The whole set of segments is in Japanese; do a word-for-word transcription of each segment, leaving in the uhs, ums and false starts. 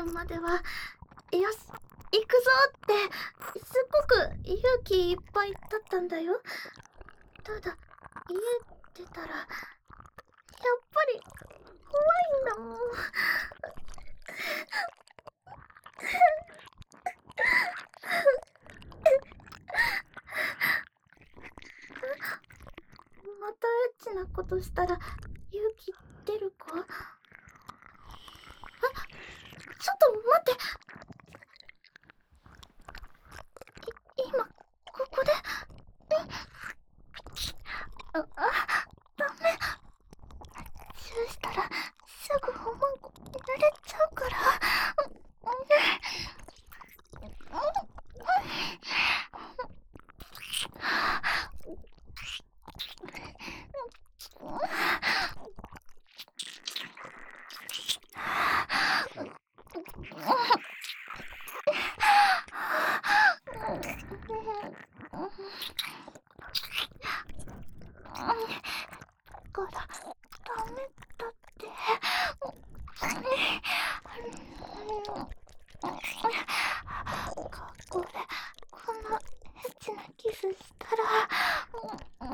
るまでは、よし、行くぞってすっごく勇気いっぱいだったんだよ。ただ家出たらやっぱり怖いんだもん。またエッチなことしたら勇気出るか？ちょっと待って。い今ここでああダメ。チューしたらすぐおまんこ濡れちゃうから。からダメだって。学校でこんなエッチなキスしたら止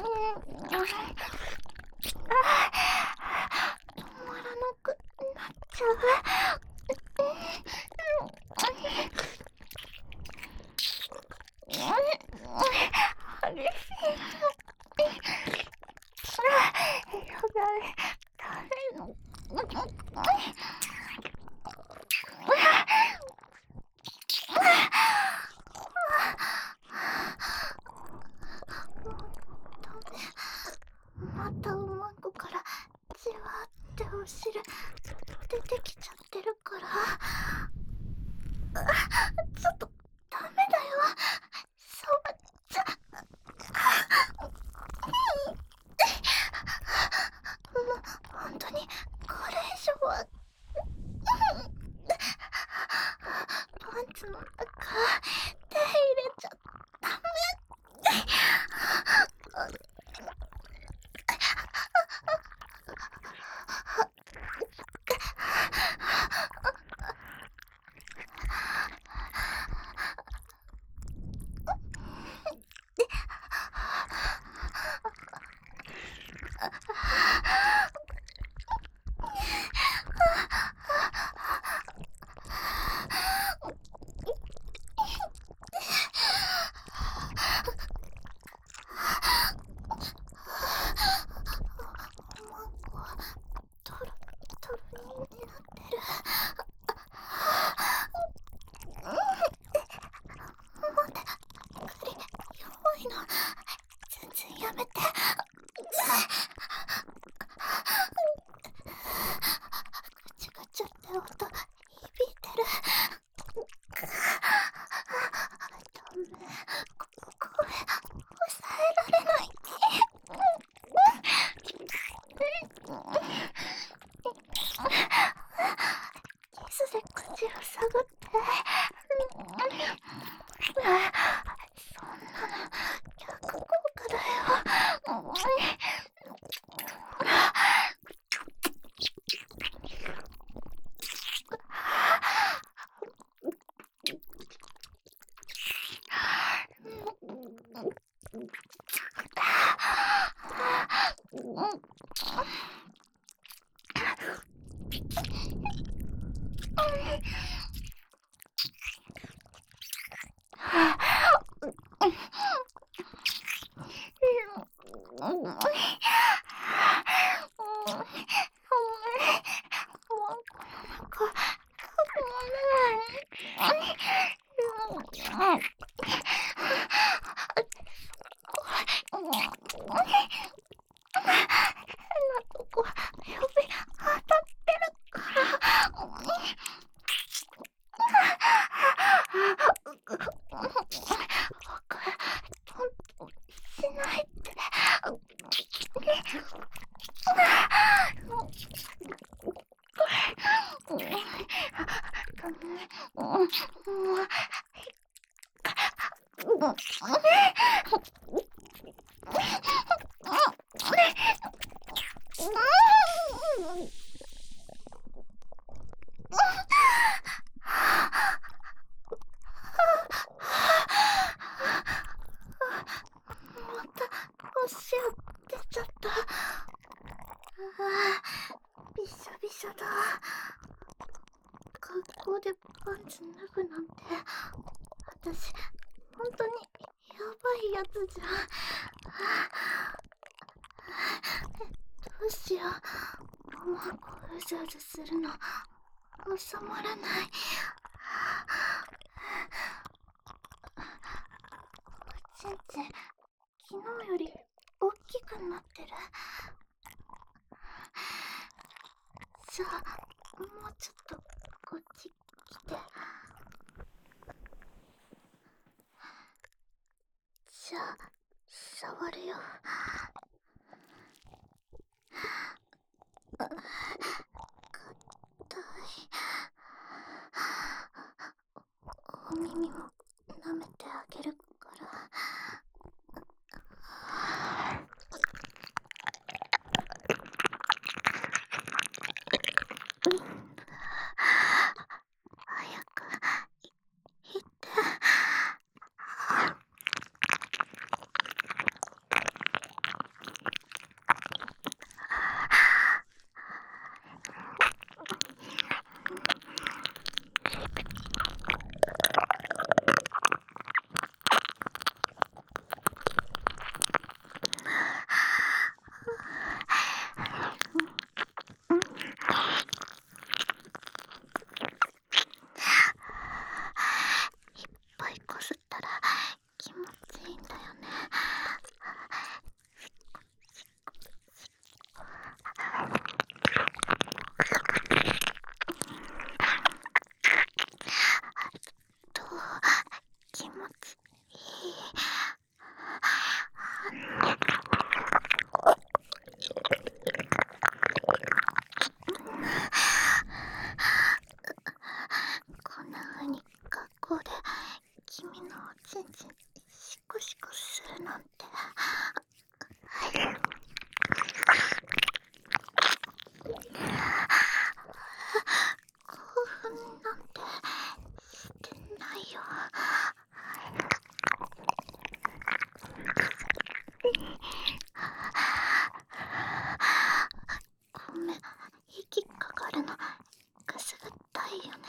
まらなくなっちゃう。激しい。やばい。誰のまたおまんこからじわってお汁出てきちゃってるから。ちょっとダメだよ。触っちゃもう本当にこれ以上は。パンツの中手入れちゃダメ。全然やめて。ガチャガチャって音響いてる。ダメ、ここれ抑えられない。キスで口を探って。そんなの逆効果だよ。 ツ脱ぐなんて、私本当にやばいやつじゃん。どうしよう。もううずうずするの収まらない。おちんちん昨日より大きくなってる。じゃあもうちょっとこっち来て。じゃあ触るよ。硬い。お耳も舐めてあげるから。早く行って。こんな風に学校で君のおちんちんシコシコするなんて。興奮なんてしてないよ。ごめん、息かかるのくすぐったいよね。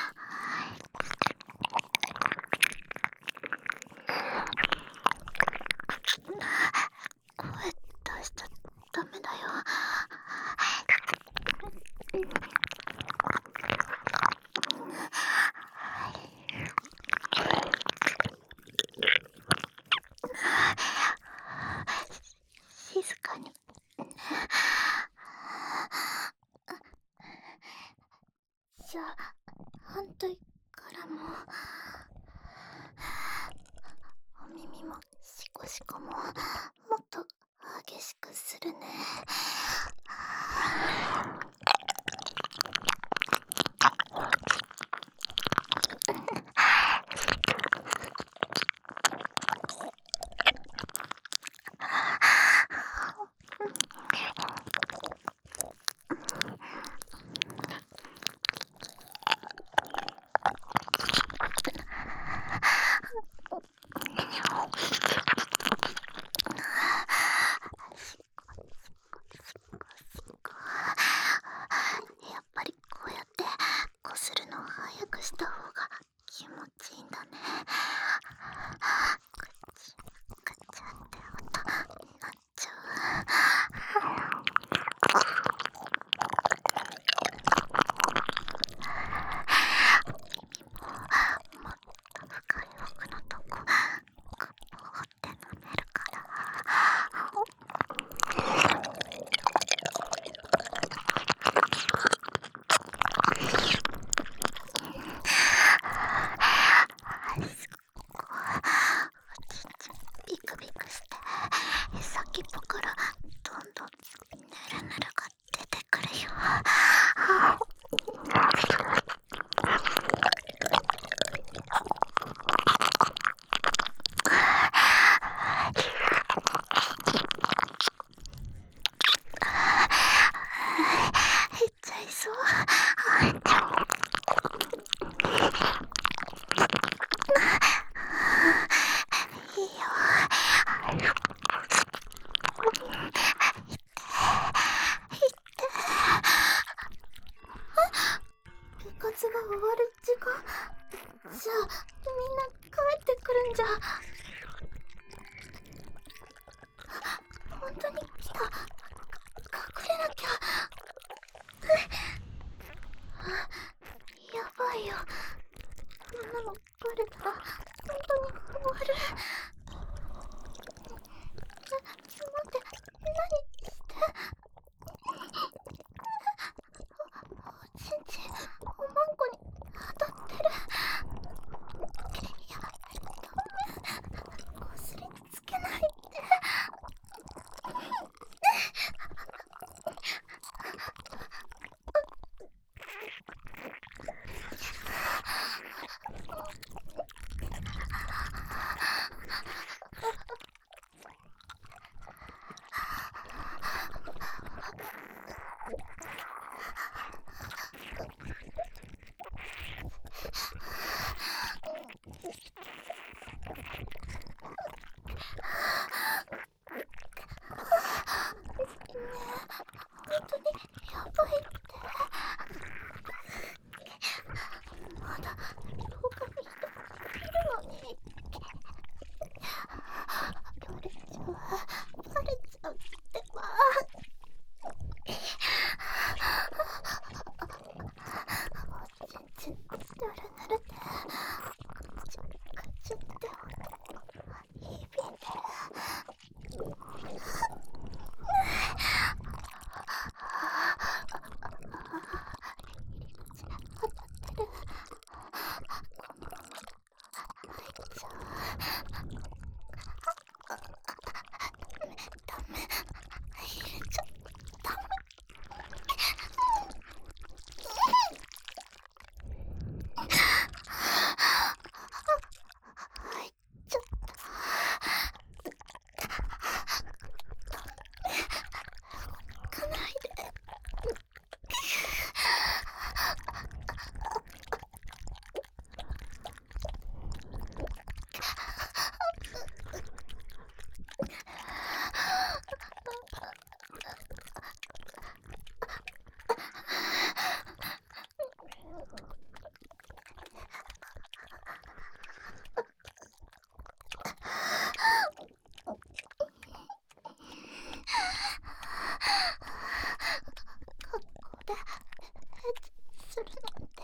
声出しちゃダメだよ。静かにね。じゃあ反対からも。お耳もシコシコももっと激しくするね。 んじゃ。本当に来た。隠れなきゃ。やばいよ。こんなのバレたら本当に終わる。ちょっと待って、何しておちんちんおまんこに当たってる。いや、ダメ、こすりつけないで。本当にやばいって。まだ廊下に人いるのに。バレちゃう、バレちゃうってば。おちんちんぬるぬるってカチュカチュって音響いてる。するなんて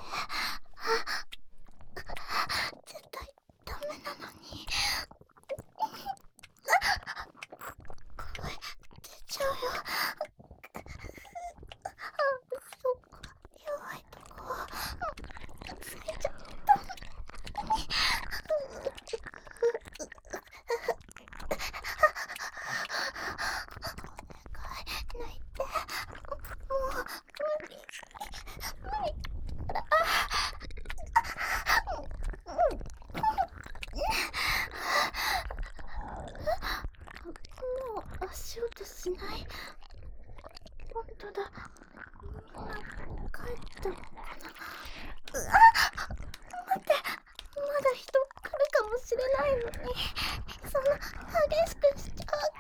絶対ダメなのに。声出ちゃうよ。そっか、弱いとこついちゃったのに。お願い、泣いて。もう無理無理から。もう足音しない。本当だ。みんな帰ったのかな。うわっ、待って、まだ人来るかもしれないのにそんな激しくしちゃう。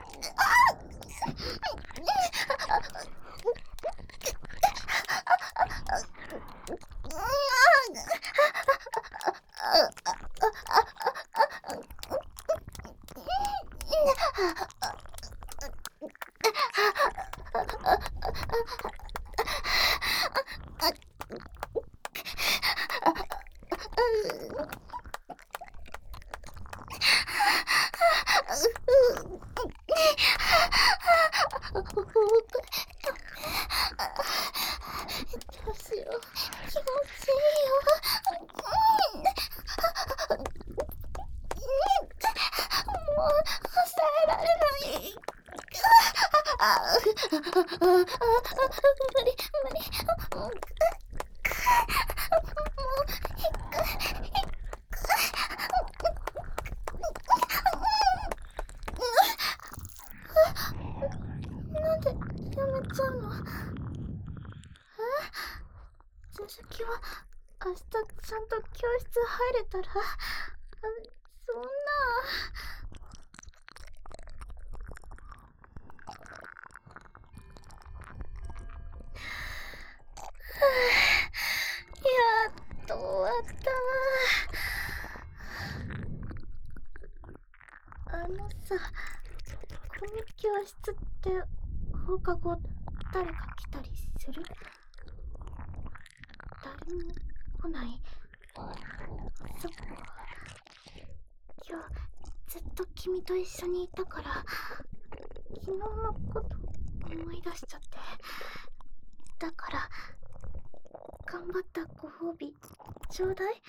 どうしよう、気持ちいいよ。もう抑えられない。無理無理。もう一回一回。なんでやめちゃうの。え、続きは明日ちゃんと教室入れたら。そんな。やっと終わったわ。 あのさ、この教室って放課後誰か来たりする？誰も来ない？そっか。今日ずっと君と一緒にいたから昨日のこと思い出しちゃって。だから頑張ったご褒美ちょうだい。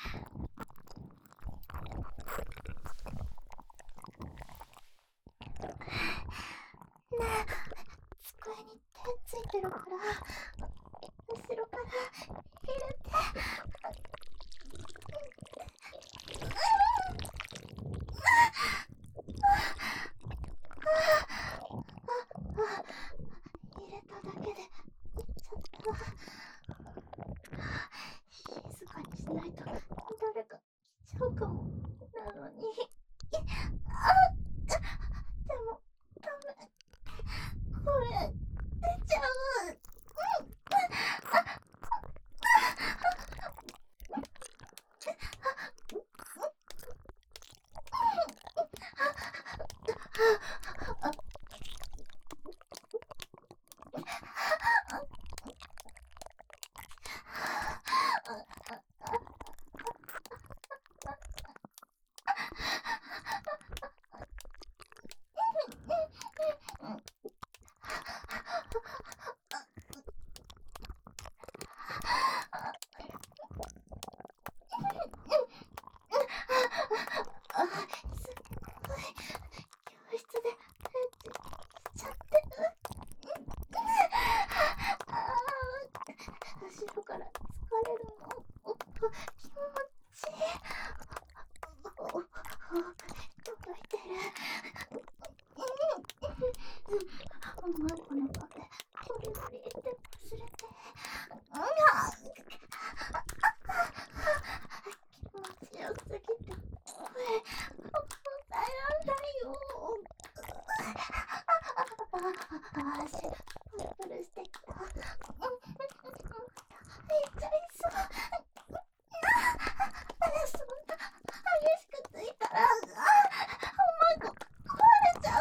ねえ、机に手ついてるから後ろから入れて。入れただけでいっちゃった。静かにしないと誰か来ちゃうかも。なのにあでもダメ。声出ちゃう。後ろから疲れるの。気持ちいい。届いてる。お前このパフェゴリゴリって忘れて。気持ちよすぎて声抑えらんないよ。足プルプルしてきた。めっちゃいそう。そんな激しくついたらおまんこ壊れちゃう。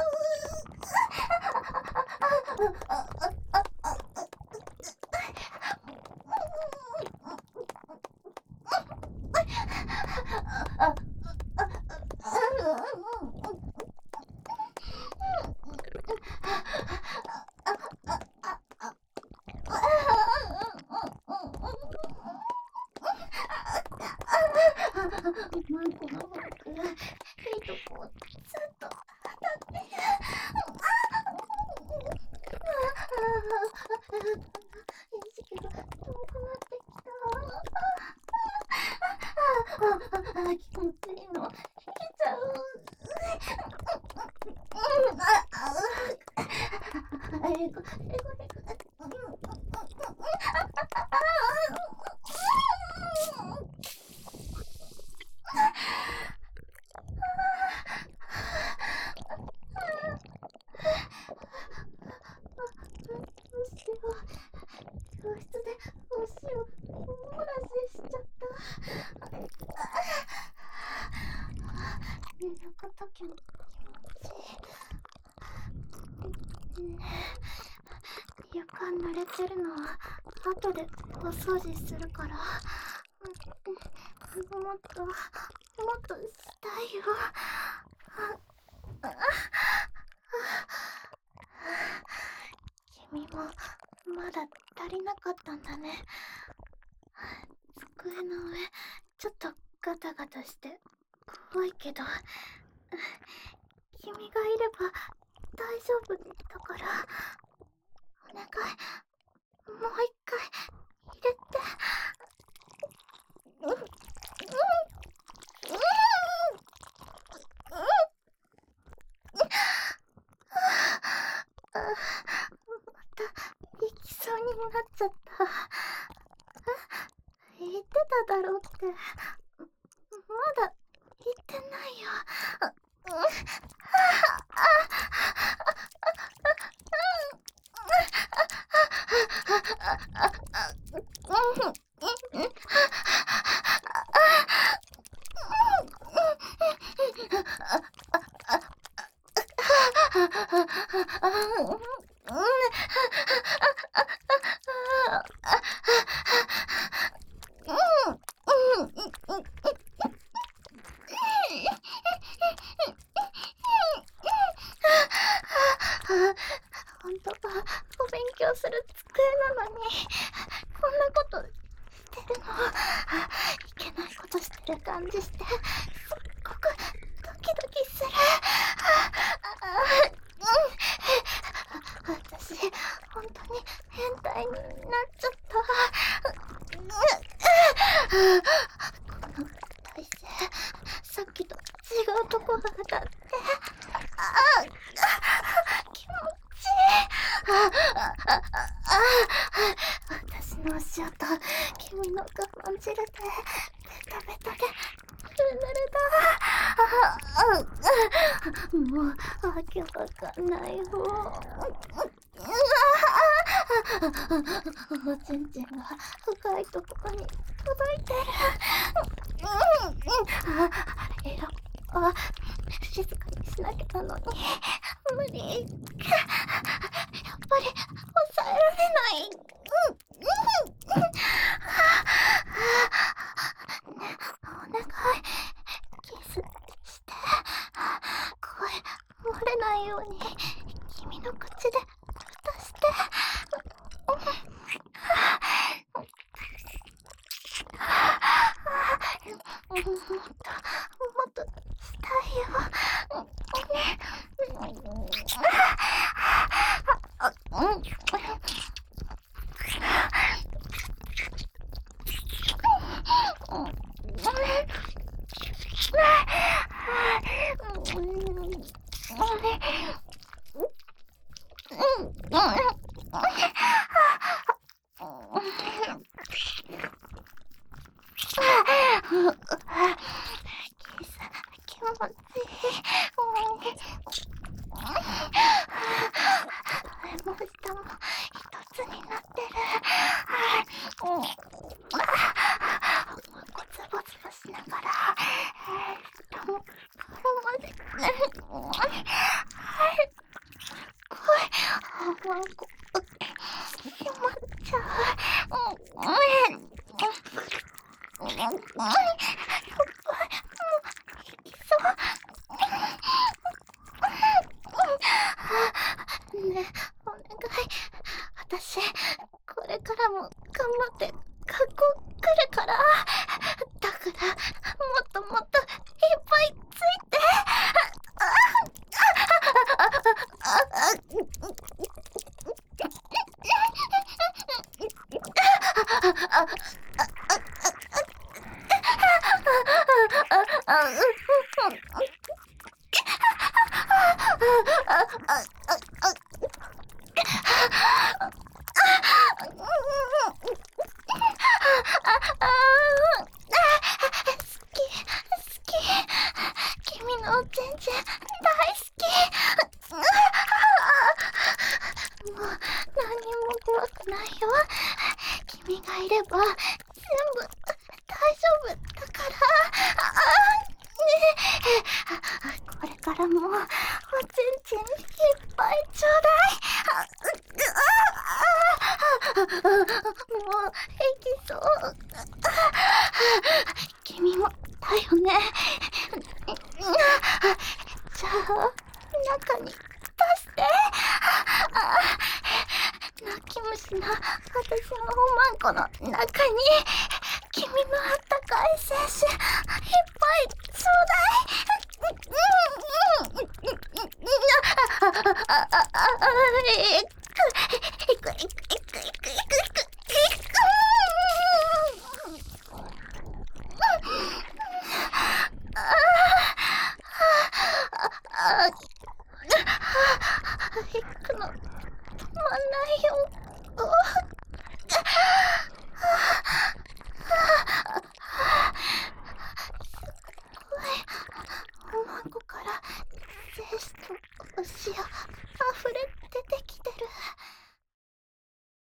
マンコのフォークいいとこずっと当たってる。意識が遠くなってきた。気持ちいいの引けちゃう。えごえごえご教室でお塩お漏らししちゃった。寝るときも気持ちいい。ねえ、床濡れてるのは後でお掃除するから。もっともっとしたいよ。君もまだ足りなかったんだね。机の上ちょっとガタガタして怖いけど君がいれば大丈夫だから。お願い、もう一回入れて。うんうんまた行きそうになっちゃった。言ってただろうって。まだ言ってないよ。 本当はお勉強する机なのに、こんなことしてるの、いけないことしてる感じして、すっごくドキドキする。私、本当に変態になっちゃった。この体勢、さっきと違うところがだって。あ気持ちいい。ああああ私の足音、君の我慢汁でベタベタでぬるぬるだ。もうわけわかんないよ。おちんちんが深いところに届いてる。あれよ、あ静かにしなきゃなのに無理。やっぱり抑えられない。ねお願い、キスして。声漏れないように君の口で蓋して。もっともっとしたいよ。キス気持ちいい。上も下も一つになってる。ゴツゴツとしながら下も顔まで声閉まっちゃう。ねえ、お願い。私、これからも頑張って学校来るから。だから、もっともっといっぱいついて。君のおちんちん大好き。もう何にも怖くないよ。君がいれば全部大丈夫だから。これからもおちんちんいっぱいちょうだい。もう平気そう。君もだよね。じゃあ中に出して。泣き虫な私のおまんこの中に君のあったかい精子いっぱいちょうだい。いくいくいくいくいくいくいくいく。行くの止まんないよ。